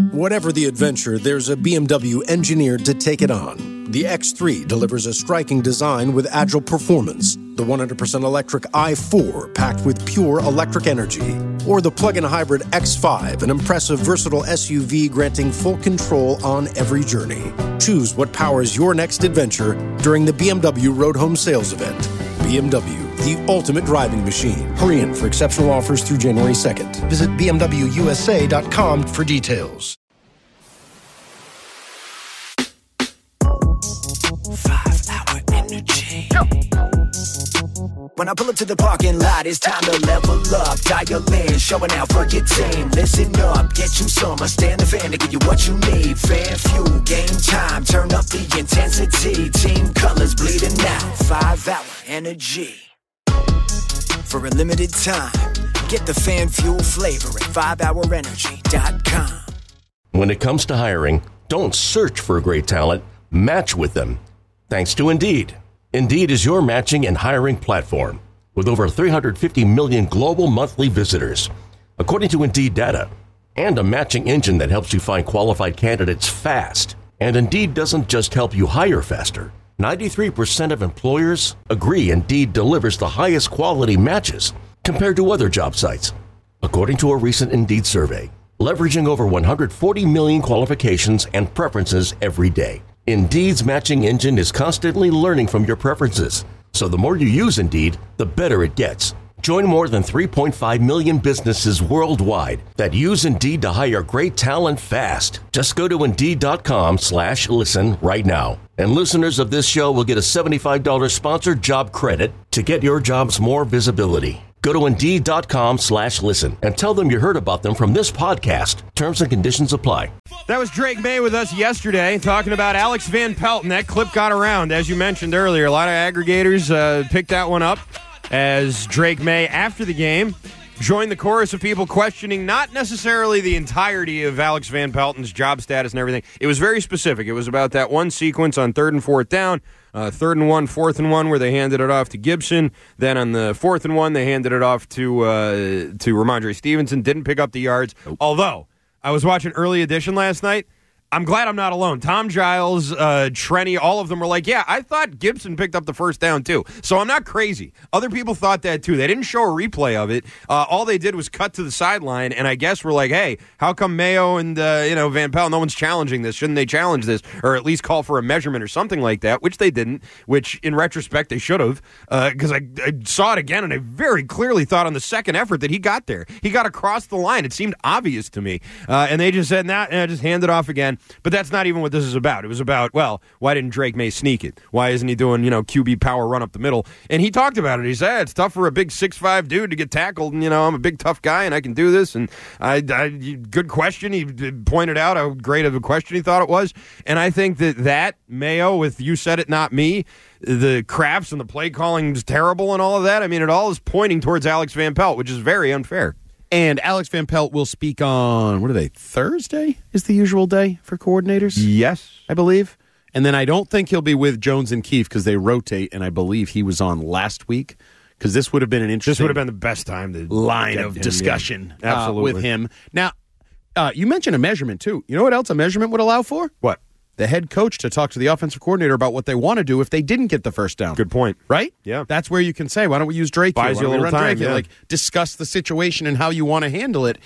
Whatever the adventure, there's a BMW engineered to take it on. The X3 delivers a striking design with agile performance. The 100% electric i4 packed with pure electric energy. Or the plug-in hybrid X5, an impressive, versatile SUV granting full control on every journey. Choose what powers your next adventure during the BMW Road Home Sales Event. BMW, the ultimate driving machine. Hurry in for exceptional offers through January 2nd. Visit bmwusa.com for details. 5-hour energy. When I pull up to the parking lot, it's time to level up. Dial in, showing out for your team. Listen up, get you some. I stand the fan to give you what you need. Fan fuel, game time. Turn up the intensity. Team colors bleeding out. 5-hour energy. For a limited time, get the fan fuel flavor at 5hourenergy.com. When it comes to hiring, don't search for great talent, match with them. Thanks to Indeed. Indeed is your matching and hiring platform with over 350 million global monthly visitors, according to Indeed data, and a matching engine that helps you find qualified candidates fast. And Indeed doesn't just help you hire faster. 93% of employers agree Indeed delivers the highest quality matches compared to other job sites, according to a recent Indeed survey, leveraging over 140 million qualifications and preferences every day. Indeed's matching engine is constantly learning from your preferences, so the more you use Indeed, the better it gets. Join more than 3.5 million businesses worldwide that use Indeed to hire great talent fast. Just go to Indeed.com/listen right now. And listeners of this show will get a $75 sponsored job credit to get your jobs more visibility. Go to Indeed.com/listen and tell them you heard about them from this podcast. Terms and conditions apply. That was Drake May with us yesterday talking about Alex Van Pelt, and that clip got around, as you mentioned earlier. A lot of aggregators picked that one up as Drake May, after the game, joined the chorus of people questioning not necessarily the entirety of Alex Van Pelt's job status and everything. It was very specific. It was about that one sequence on 3rd and 4th down, 3rd and 1, 4th and 1, where they handed it off to Gibson. Then on the 4th and 1, they handed it off to Ramondre Stevenson. Didn't pick up the yards. Although, I was watching Early Edition last night. I'm glad I'm not alone. Tom Giles, Trenny, all of them were like, yeah, I thought Gibson picked up the first down too. So I'm not crazy. Other people thought that too. They didn't show a replay of it. All they did was cut to the sideline, and I guess we're like, hey, how come Mayo and Van Pelt, no one's challenging this? Shouldn't they challenge this? Or at least call for a measurement or something like that, which they didn't, which in retrospect they should have, because I saw it again, and I very clearly thought on the second effort that he got there. He got across the line. It seemed obvious to me. And they just said, nah, and I just handed it off again. But that's not even what this is about. It was about, well, why didn't Drake May sneak it? Why isn't he doing, QB power run up the middle? And he talked about it. He said, it's tough for a big 6'5" dude to get tackled, and, I'm a big, tough guy, and I can do this. And good question. He pointed out how great of a question he thought it was. And I think that Mayo, with you said it, not me, the crafts and the play calling is terrible and all of that, I mean, it all is pointing towards Alex Van Pelt, which is very unfair. And Alex Van Pelt will speak on, what are they, Thursday is the usual day for coordinators? Yes. I believe. And then I don't think he'll be with Jones and Keefe because they rotate, and I believe he was on last week because this would have been an interesting... This would have been the best time to line of discussion Absolutely. With him. Now, you mentioned a measurement, too. You know what else a measurement would allow for? What? The head coach to talk to the offensive coordinator about what they want to do if they didn't get the first down. Good point. Right? Yeah. That's where you can say, why don't we use Drake here? Buys you a little time. Yeah. Like, discuss the situation and how you want to handle it.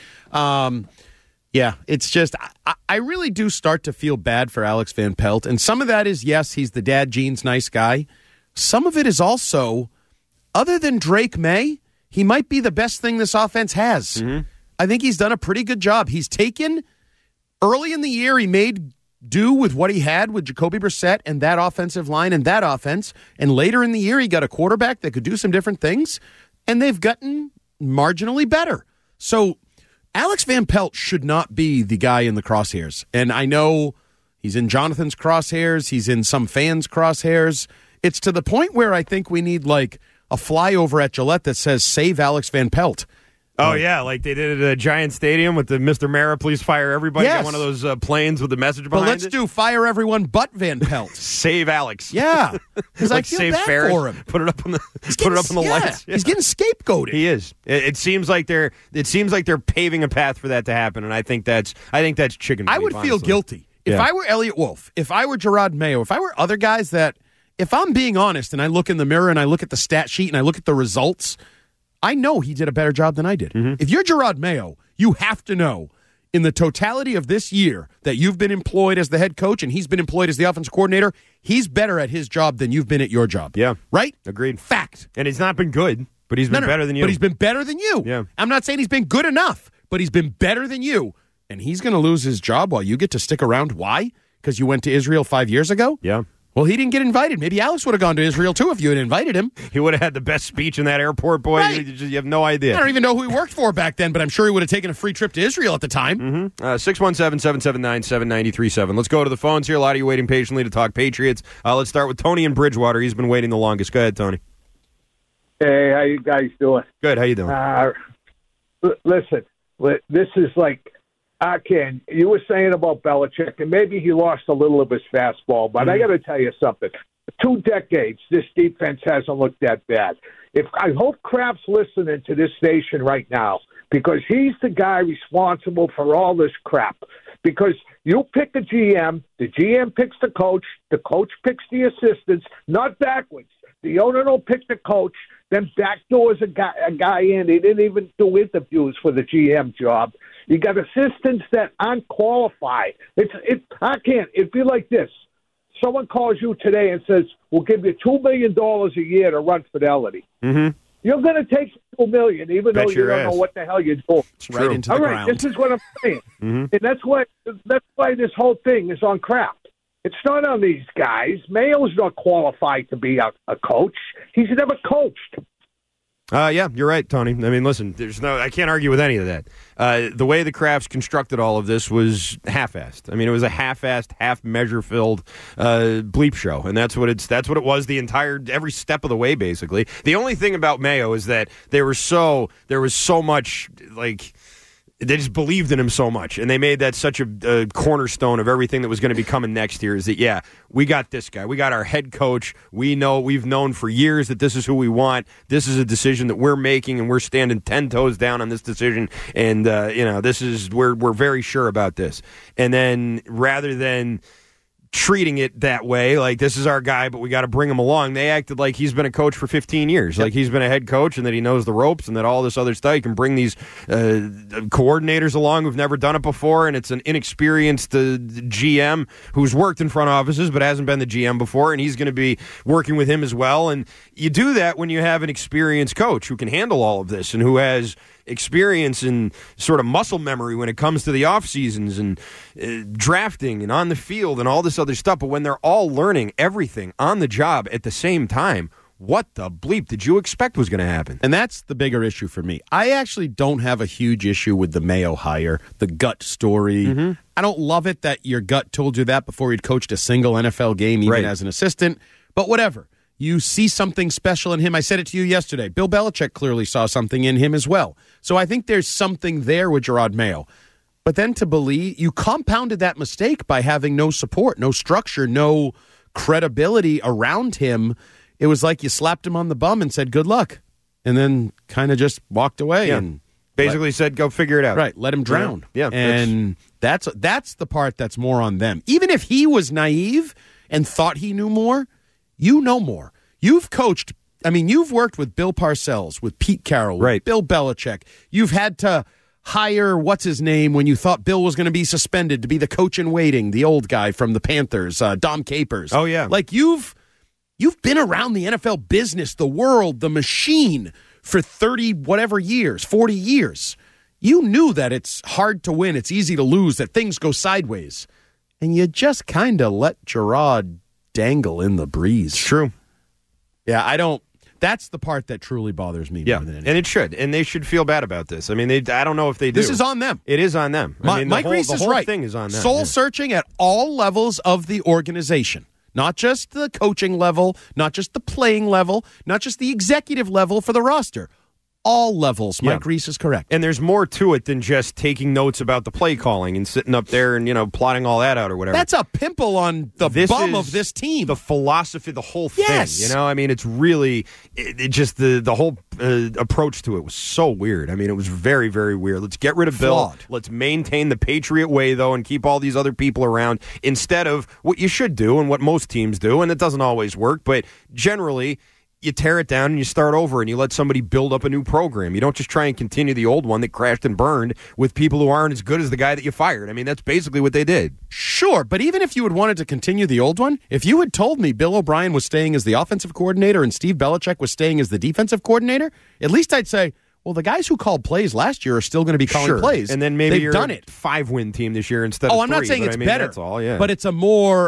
It's just, I really do start to feel bad for Alex Van Pelt. And some of that is, yes, he's the dad jeans nice guy. Some of it is also, other than Drake May, he might be the best thing this offense has. Mm-hmm. I think he's done a pretty good job. He's taken, early in the year, he made do with what he had with Jacoby Brissett and that offensive line and that offense. And later in the year, he got a quarterback that could do some different things, and they've gotten marginally better. So Alex Van Pelt should not be the guy in the crosshairs. And I know he's in Jonathan's crosshairs. He's in some fans' crosshairs. It's to the point where I think we need like a flyover at Gillette that says, save Alex Van Pelt. Oh, yeah, like they did at a Giant Stadium with the Mr. Mara, please fire everybody. Yes. Got one of those planes with the message But behind let's it. do fire everyone but Van Pelt. Save Alex. Yeah, because I Like feel save bad Ferris, for him. Put it up on the lights. Yeah. He's getting scapegoated. He is. It seems like they're paving a path for that to happen, and I think that's chicken. I beef, would feel honestly. guilty if Yeah. I were Elliot Wolf, if I were Gerard Mayo, if I were other guys that, if I'm being honest and I look in the mirror and I look at the stat sheet and I look at the results, I know he did a better job than I did. Mm-hmm. If you're Gerard Mayo, you have to know in the totality of this year that you've been employed as the head coach and he's been employed as the offensive coordinator, he's better at his job than you've been at your job. Yeah. Right? Agreed. Fact. And he's not been good, but he's been better than you. But he's been better than you. Yeah. I'm not saying he's been good enough, but he's been better than you. And he's going to lose his job while you get to stick around. Why? Because you went to Israel 5 years ago? Yeah. Well, he didn't get invited. Maybe Alex would have gone to Israel, too, if you had invited him. He would have had the best speech in that airport, boy. Right. You have no idea. I don't even know who he worked for back then, but I'm sure he would have taken a free trip to Israel at the time. 617-779-7937. Let's go to the phones here. A lot of you waiting patiently to talk Patriots. Let's start with Tony in Bridgewater. He's been waiting the longest. Go ahead, Tony. Hey, how you guys doing? Good. How you doing? Listen, this is like, Ken, you were saying about Belichick, and maybe he lost a little of his fastball, but I got to tell you something. 2 decades, this defense hasn't looked that bad. I hope Kraft's listening to this station right now, because he's the guy responsible for all this crap. Because you pick a GM, the GM picks the coach picks the assistants, not backwards. The owner don't pick the coach, then backdoors a guy in. He didn't even do interviews for the GM job. You got assistants that aren't qualified. It'd be like this. Someone calls you today and says, we'll give you $2 million a year to run Fidelity. Mm-hmm. You're going to take $2 million, even though you don't know what the hell you're doing. Right into the ground. This is what I'm saying. And that's why this whole thing is on Kraft. It's not on these guys. Mayo's not qualified to be a coach. He's never coached. Yeah, you're right, Tony. I mean, listen, I can't argue with any of that. The way the Crafts constructed all of this was half-assed. I mean, it was a half-assed, half-measure-filled bleep show, and that's what it was every step of the way, basically. The only thing about Mayo is that there was so much, like, they just believed in him so much, and they made that such a cornerstone of everything that was going to be coming next year. Is that, yeah, we got this guy, we got our head coach. We've known for years that this is who we want. This is a decision that we're making, and we're standing 10 toes down on this decision. And we're very sure about this. And then rather than treating it that way, like this is our guy, but we got to bring him along, they acted like he's been a coach for 15 years, like he's been a head coach and that he knows the ropes and that all this other stuff. You can bring these coordinators along who've never done it before, and it's an inexperienced GM who's worked in front offices but hasn't been the GM before, and he's going to be working with him as well. And you do that when you have an experienced coach who can handle all of this and who has experience and sort of muscle memory when it comes to the off seasons and drafting and on the field and all this other stuff. But when they're all learning everything on the job at the same time, what the bleep did you expect was going to happen? And that's the bigger issue for me. I actually don't have a huge issue with the Mayo hire, the gut story. I don't love it that your gut told you that before he'd coached a single NFL game, even as an assistant. But whatever. You see something special in him. I said it to you yesterday. Bill Belichick clearly saw something in him as well. So I think there's something there with Gerard Mayo. But then to believe, you compounded that mistake by having no support, no structure, no credibility around him. It was like you slapped him on the bum and said, good luck. And then kind of just walked away and basically said, go figure it out. Right, let him drown. Yeah. And that's the part that's more on them. Even if he was naive and thought he knew more, you know more. You've coached, you've worked with Bill Parcells, with Pete Carroll, with Bill Belichick. You've had to hire, what's his name, when you thought Bill was going to be suspended to be the coach in waiting, the old guy from the Panthers, Dom Capers. Oh, yeah. Like, you've been around the NFL business, the world, the machine for 30-whatever years, 40 years. You knew that it's hard to win, it's easy to lose, that things go sideways. And you just kind of let Gerard dangle in the breeze. It's true. Yeah, that's the part that truly bothers me more than anything. And it should. And they should feel bad about this. I mean, I don't know if they do. This is on them. It is on them. Mike Reese is right. The whole thing is on them. Soul searching at all levels of the organization. Not just the coaching level, not just the playing level, not just the executive level for the roster. all levels. Mike Yeah. Reese is correct. And there's more to it than just taking notes about the play calling and sitting up there and, plotting all that out or whatever. That's a pimple on the bum of this team. The philosophy, the whole Yes. thing. It's really it just the whole approach to it was so weird. I mean, it was very, very weird. Let's get rid of Bill. Flawed. Let's maintain the Patriot way, though, and keep all these other people around instead of what you should do and what most teams do. And it doesn't always work, but generally, you tear it down and you start over and you let somebody build up a new program. You don't just try and continue the old one that crashed and burned with people who aren't as good as the guy that you fired. I mean, that's basically what they did. Sure, but even if you had wanted to continue the old one, if you had told me Bill O'Brien was staying as the offensive coordinator and Steve Belichick was staying as the defensive coordinator, at least I'd say, well, the guys who called plays last year are still going to be calling plays. And then maybe they've you're done it. 5-win team this year instead of 3. I'm not saying it's better. That's all, yeah. But it's a more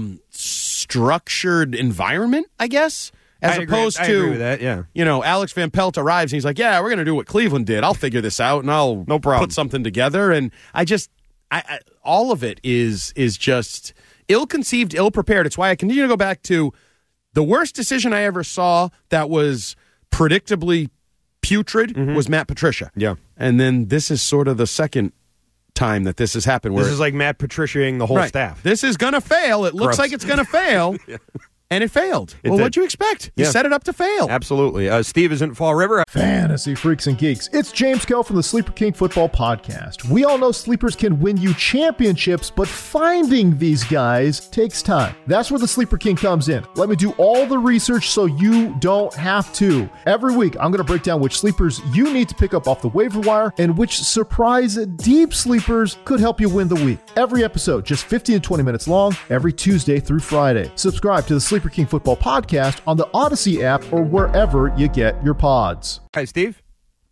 structured environment, I guess. As opposed I agree with that, yeah. Alex Van Pelt arrives and he's like, yeah, we're going to do what Cleveland did. I'll figure this out and I'll No problem. put something together. And I all of it is just ill-conceived, ill-prepared. It's why I continue to go back to the worst decision I ever saw that was predictably putrid was Matt Patricia. Yeah. And then this is sort of the second time that this has happened. Where This is like Matt Patriciaing the whole staff. This is going to fail. It looks Gross. like it's going to fail. And it failed. It well, did. what'd you expect? You set it up to fail. Absolutely. Steve is in Fall River. Fantasy freaks and geeks. It's James Kell from the Sleeper King Football Podcast. We all know sleepers can win you championships, but finding these guys takes time. That's where the Sleeper King comes in. Let me do all the research so you don't have to. Every week, I'm going to break down which sleepers you need to pick up off the waiver wire and which surprise deep sleepers could help you win the week. Every episode, just 15 to 20 minutes long, every Tuesday through Friday. Subscribe to the Sleeper King Football Podcast on the Odyssey app or wherever you get your pods. Hi, Steve.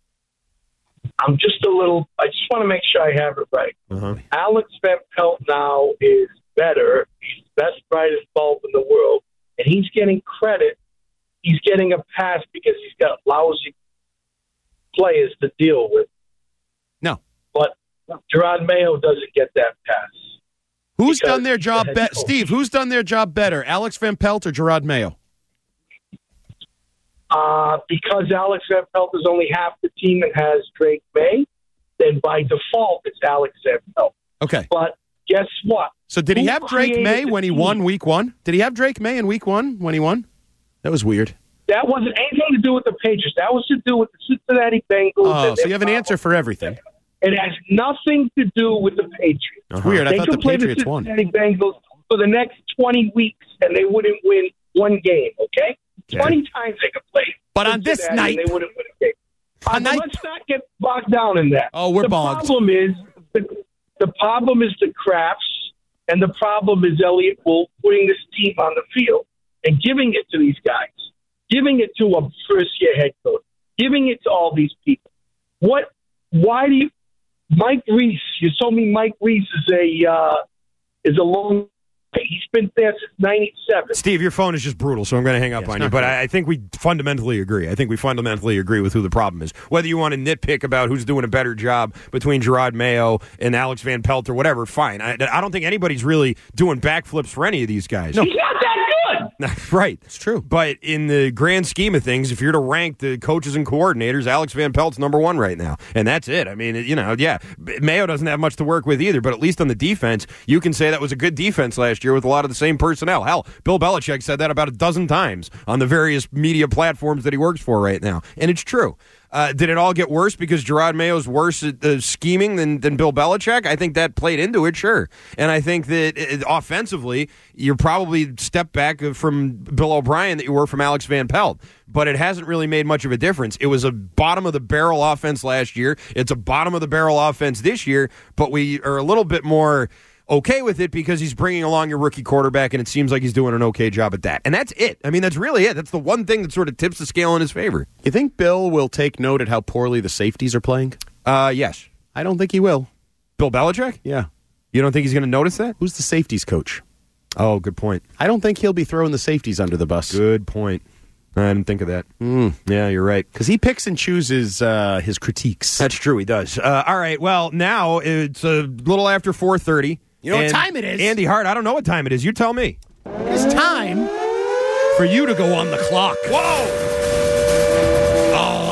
I just want to make sure I have it right. Alex Van Pelt now is better. He's the best, brightest bulb in the world, and he's getting credit. He's getting a pass because he's got lousy players to deal with. No. But Gerard Mayo doesn't get that pass. Who's Because done their job better? Steve, who's done their job better? Alex Van Pelt or Gerard Mayo? Because Alex Van Pelt is only half the team and has Drake May, then by default it's Alex Van Pelt. Okay. But guess what? So did he Who have Drake created May the when he team? won week one? Did he have Drake May in week one when he won? That was weird. That wasn't anything to do with the Patriots. That was to do with the Cincinnati Bengals. Oh, and so their you have an answer for everything. It has nothing to do with the Patriots. It's weird. I They thought the could play Patriots the won. Cincinnati Bengals for the next 20 weeks, and they wouldn't win one game, okay? 20 times they could play. But on this Cincinnati, night- and they wouldn't win a game. On night- Let's not get bogged down in that. Oh, we're the bogged. Problem is, the problem is the Crafts, and the problem is Elliott Wolf putting this team on the field and giving it to these guys, giving it to a first-year head coach, giving it to all these people. Why do you... Mike Reese, you told me Mike Reese is a long... He's been there since 97. Steve, your phone is just brutal, so I'm going to hang up on you. But I think we fundamentally agree. I think we fundamentally agree with who the problem is. Whether you want to nitpick about who's doing a better job between Gerard Mayo and Alex Van Pelt or whatever, fine. I don't think anybody's really doing backflips for any of these guys. He's not that good. Right. It's true. But in the grand scheme of things, if you're to rank the coaches and coordinators, Alex Van Pelt's number one right now. And that's it. I mean, Mayo doesn't have much to work with either, but at least on the defense, you can say that was a good defense last year with a lot of the same personnel. Hell, Bill Belichick said that about a dozen times on the various media platforms that he works for right now. And it's true. Did it all get worse because Gerard Mayo's worse at scheming than Bill Belichick? I think that played into it, sure. And I think that offensively, you're probably step back from Bill O'Brien that you were from Alex Van Pelt. But it hasn't really made much of a difference. It was a bottom-of-the-barrel offense last year. It's a bottom-of-the-barrel offense this year, but we are a little bit more okay with it because he's bringing along your rookie quarterback, and it seems like he's doing an okay job at that. And that's it. I mean, that's really it. That's the one thing that sort of tips the scale in his favor. You think Bill will take note at how poorly the safeties are playing? Yes. I don't think he will. Bill Belichick? Yeah. You don't think he's going to notice that? Who's the safeties coach? Oh, good point. I don't think he'll be throwing the safeties under the bus. Good point. I didn't think of that. Yeah, you're right. Because he picks and chooses his critiques. That's true, he does. All right, well, now it's a little after 4:30. You know what time it is? Andy Hart, I don't know what time it is. You tell me. It's time for you to go on the clock. Whoa! On the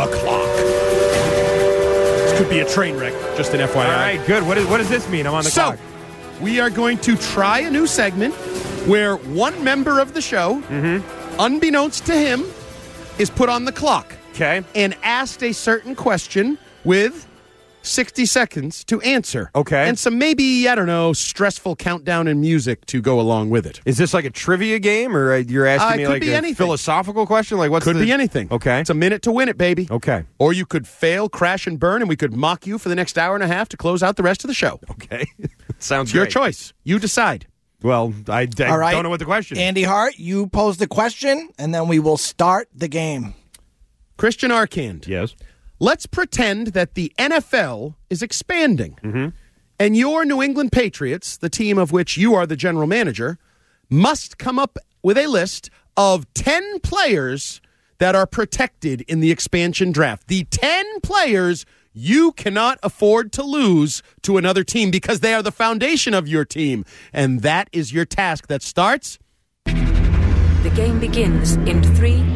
clock. This could be a train wreck, just an FYI. All right, good. What does this mean? I'm on the clock. We are going to try a new segment where one member of the show, unbeknownst to him, is put on the clock. Okay. And asked a certain question with 60 seconds to answer. Okay. And some maybe, I don't know, stressful countdown and music to go along with it. Is this like a trivia game, or you're asking me could like be a anything. philosophical question? Like what's Could the... be anything. Okay. It's a minute to win it, baby. Okay. Or you could fail, crash, and burn, and we could mock you for the next hour and a half to close out the rest of the show. Okay. Sounds It's your great. choice. You decide. Well, I All right. don't know what the question is. Andy Hart, you pose the question, and then we will start the game. Christian Arcand. Yes. Let's pretend that the NFL is expanding. And your New England Patriots, the team of which you are the general manager, must come up with a list of 10 players that are protected in the expansion draft. The 10 players you cannot afford to lose to another team because they are the foundation of your team. And that is your task that starts. The game begins in 3, 2, 1.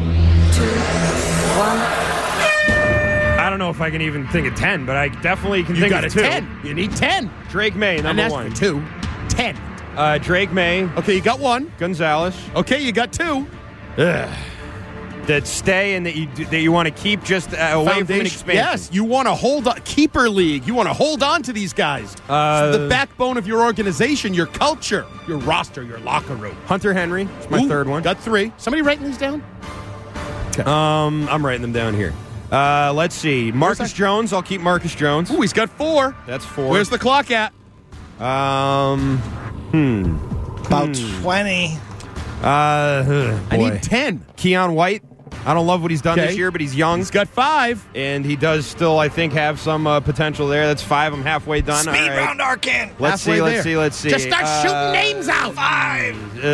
I don't know if I can even think of 10, but I definitely can You think got of a 2. 10. You need 10. Drake May, And number that's 1. for 2. 10. Drake May, Okay, you got 1. Gonzalez. Okay, you got 2. That stay and that you want to keep just away from an expansion. Yes, you want to hold on. Keeper league. You want to hold on to these guys. It's the backbone of your organization, your culture, your roster, your locker room. Hunter Henry, it's my third one. Got 3. Somebody writing these down? I'm writing them down here. Let's see. Marcus Jones, I'll keep Marcus Jones. Ooh, he's got 4. That's 4. Where's the clock at? About 20. I need 10. Keon White. I don't love what he's done Okay. this year, but he's young. He's got 5. And he does still, I think, have some potential there. That's 5. I'm halfway done. Speed All right. round Arcand. Let's see. Let's see. Just start shooting names out. 5.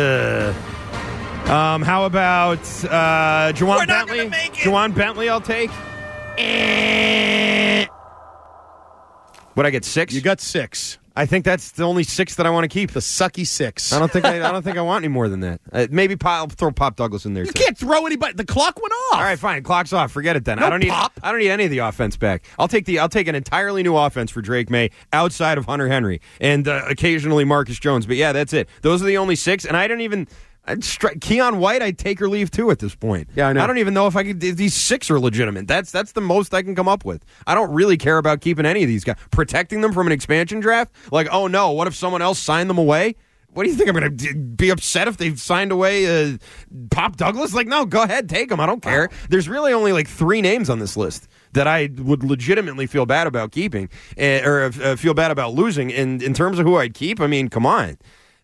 How about Juwan We're not Bentley? gonna make it. Juwan Bentley, I'll take. What I get 6? You got 6. I think that's the only 6 that I want to keep. The sucky 6. I don't think I want any more than that. Maybe I'll throw Pop Douglas in there. You too. can't throw anybody. The clock went off. All right, fine. Clock's off. Forget it then. No I don't need Pop. I don't need any of the offense back. I'll take an entirely new offense for Drake May outside of Hunter Henry and occasionally Marcus Jones. But yeah, that's it. Those are the only 6, and I don't even. Keon White, I'd take or leave too at this point. Yeah, I know. I don't even know if these 6 are legitimate. That's the most I can come up with. I don't really care about keeping any of these guys. Protecting them from an expansion draft? Like, oh no, what if someone else signed them away? What do you think? I'm going to be upset if they've signed away Pop Douglas? Like, no, go ahead, take them. I don't care. There's really only like 3 names on this list that I would legitimately feel bad about keeping or feel bad about losing. And in terms of who I'd keep, I mean, come on.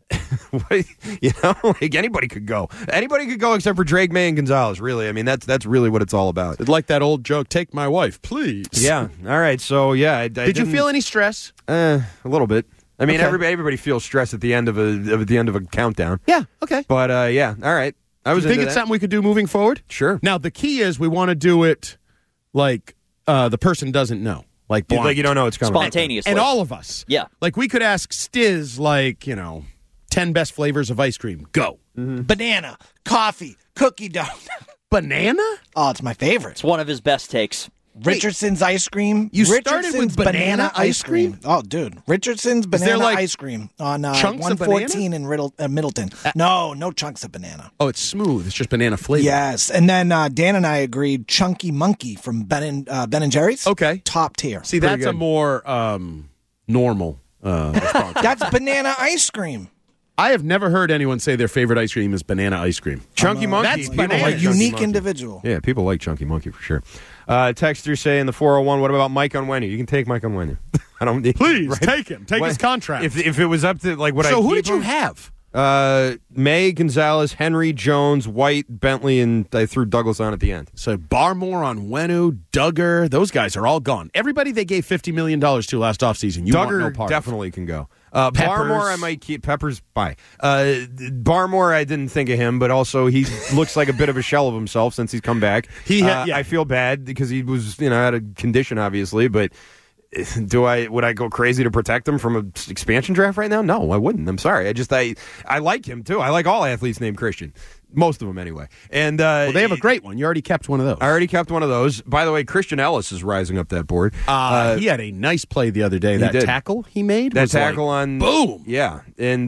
Like anybody could go. Anybody could go except for Drake May and Gonzalez, really. I mean, that's really what it's all about. It's like that old joke, take my wife, please. Yeah. All right. So, yeah. Did you feel any stress? A little bit. I mean, Okay. everybody feels stress at the end of a countdown. Yeah, okay. But, yeah. All right. I was Do you think into it's that. something we could do moving forward? Sure. Now, the key is we want to do it like the person doesn't know. Like blind. Like you don't know it's coming. Spontaneously. And all of us. Yeah. Like we could ask Stiz, 10 best flavors of ice cream. Go. Banana, coffee, cookie dough. Banana? Oh, it's my favorite. It's one of his best takes. Richardson's ice cream. You started Richardson's with banana ice cream? Oh, dude. Richardson's there, banana like, ice cream on chunks of 114 in Middleton. No chunks of banana. Oh, it's smooth. It's just banana flavor. Yes. And then Dan and I agreed Chunky Monkey from Ben and Jerry's. Okay. Top tier. See, that's a more normal response. That's banana ice cream. I have never heard anyone say their favorite ice cream is banana ice cream. Chunky Monkey. That's People banana. like Chunky Unique Monkey. individual. Yeah, people like Chunky Monkey for sure. Texter saying the 401, what about Mike Onwenu? You can take Mike Onwenu. I don't need Please, take him. Take his contract. If it was up to would I So who keep did you him? have? May, Gonzalez, Henry, Jones, White, Bentley, and I threw Douglas on at the end. So Barmore, Onwenu, Duggar, those guys are all gone. Everybody they gave $50 million to last offseason, you want no Duggar part definitely can go. Peppers. Barmore, I might keep. Peppers, bye. Barmore, I didn't think of him, but also he looks like a bit of a shell of himself since he's come back. I feel bad because he was, had a condition, obviously, but Would I go crazy to protect him from an expansion draft right now? No, I wouldn't. I'm sorry. I like him too. I like all athletes named Christian. Most of them, anyway. And well, they have a great one. You already kept one of those. I already kept one of those. By the way, Christian Ellis is rising up that board. He had a nice play the other day. That tackle he made? That tackle on... Boom! Yeah. And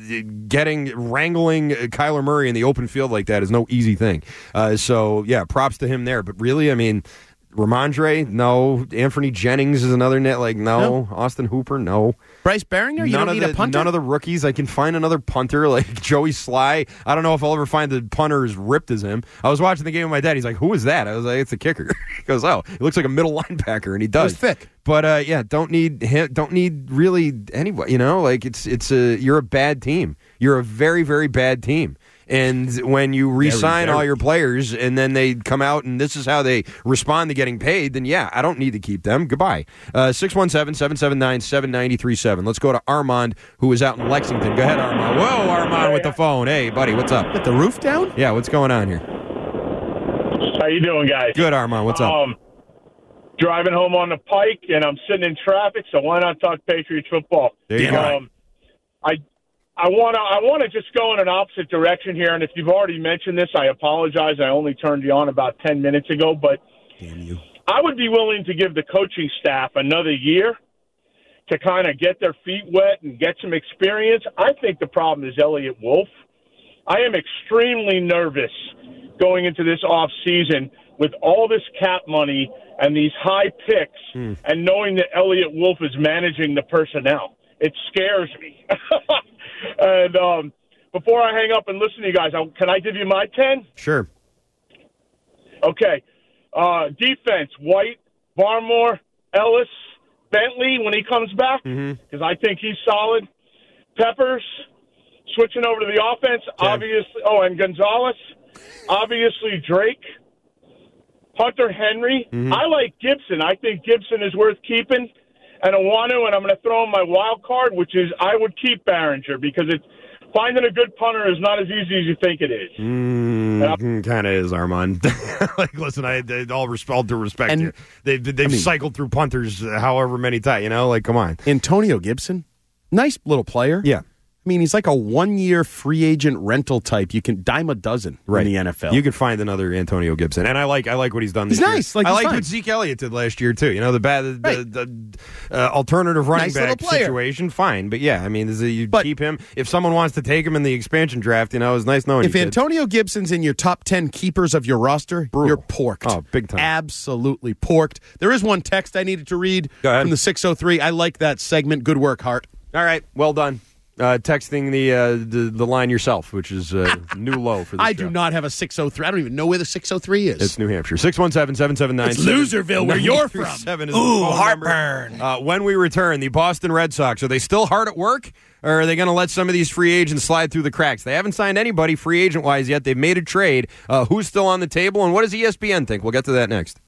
wrangling Kyler Murray in the open field like that is no easy thing. So, yeah, props to him there. But really, I mean... Ramondre, no. Anthony Jennings is another net. No. Austin Hooper, no. Bryce Baringer, you don't need a punter? None of the rookies. I can find another punter like Joey Sly. I don't know if I'll ever find the punter as ripped as him. I was watching the game with my dad. He's like, who is that? I was like, it's a kicker. He goes, oh, he looks like a middle linebacker, and he does. He's thick. But, don't need really anybody. You're a bad team. You're a very, very bad team. And when you re-sign all your players and then they come out and this is how they respond to getting paid, then yeah, I don't need to keep them. Goodbye. 617-779-7937. Let's go to Armand, who is out in Lexington. Go ahead, Armand. Whoa, Armand with the phone. Hey, buddy, what's up? With the roof down? Yeah, what's going on here? How you doing, guys? Good, Armand. What's up? Driving home on the Pike, and I'm sitting in traffic, so why not talk Patriots football? There you go. I want to just go in an opposite direction here, and if you've already mentioned this, I apologize. I only turned you on about 10 minutes ago, but damn you. I would be willing to give the coaching staff another year to kind of get their feet wet and get some experience. I think the problem is Elliott Wolf. I am extremely nervous going into this offseason with all this cap money and these high picks and knowing that Elliott Wolf is managing the personnel. It scares me. And before I hang up and listen to you guys, can I give you my 10? Sure. Okay. Defense, White, Barmore, Ellis, Bentley when he comes back, because I think he's solid. Peppers, switching over to the offense, obviously. Oh, and Gonzalez. Obviously, Drake. Hunter Henry. I like Gibson. I think Gibson is worth keeping. And Awanu, and I'm going to throw in my wild card, which is I would keep Behringer because finding a good punter is not as easy as you think it is. Kind of is, Armand. Listen, all due respect and, here. They've cycled through punters however many times, come on. Antonio Gibson, nice little player. Yeah. I mean, he's like a one-year free agent rental type. You can dime a dozen in the NFL. You could find another Antonio Gibson, and I like what he's done this year. Nice. I like what Zeke Elliott did last year too. The alternative running back situation. Fine, but yeah, I mean, keep him if someone wants to take him in the expansion draft. It's nice knowing. If Antonio Gibson's in your top 10 keepers of your roster, you're porked. Oh, big time, absolutely porked. There is one text I needed to read from the 603. I like that segment. Good work, Hart. All right, well done. Texting the line yourself, which is new low for this I do not have a 603. I don't even know where the 603 is. It's New Hampshire. 617-779. It's Loserville, where you're from. Ooh, heartburn. When we return, the Boston Red Sox, are they still hard at work? Or are they going to let some of these free agents slide through the cracks? They haven't signed anybody free agent-wise yet. They've made a trade. Who's still on the table, and what does ESPN think? We'll get to that next.